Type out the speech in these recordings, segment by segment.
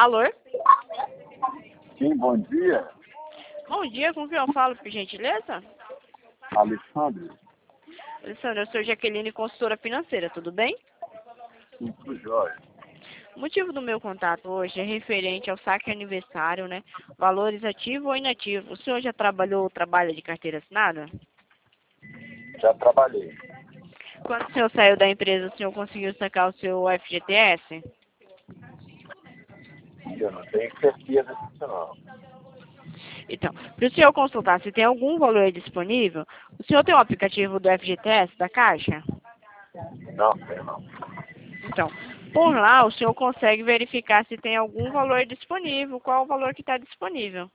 valor. Sim, bom dia. Bom dia, com quem eu falo, por gentileza? Alexandre. Alessandra, eu sou Jaqueline, consultora financeira, tudo bem? Tudo jóia. O motivo do meu contato hoje é referente ao saque aniversário, né? Valores ativo ou inativo. O senhor já trabalhou ou trabalha de carteira assinada? Já trabalhei. Quando o senhor saiu da empresa, o senhor conseguiu sacar o seu FGTS? Eu não tenho certeza disso, não. Então, para o senhor consultar se tem algum valor disponível, o senhor tem o aplicativo do FGTS da Caixa? Não, tenho não. Então, por lá o senhor consegue verificar se tem algum valor disponível, qual o valor que está disponível.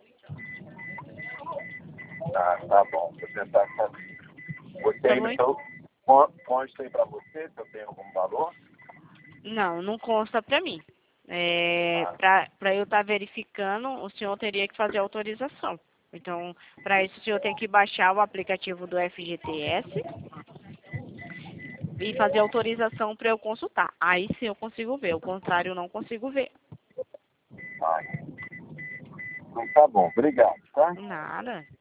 Tá bom. Vou tentar saber. Você Tá ainda bom? então, consta aí para você se eu tenho algum valor? Não, não consta para mim. Ah, Para eu estar verificando, o senhor teria que fazer autorização. Então, para isso, o senhor tem que baixar o aplicativo do FGTS e fazer autorização para eu consultar. Aí sim eu consigo ver, o contrário eu não consigo ver. tá. Então tá bom. Obrigado, tá? Nada.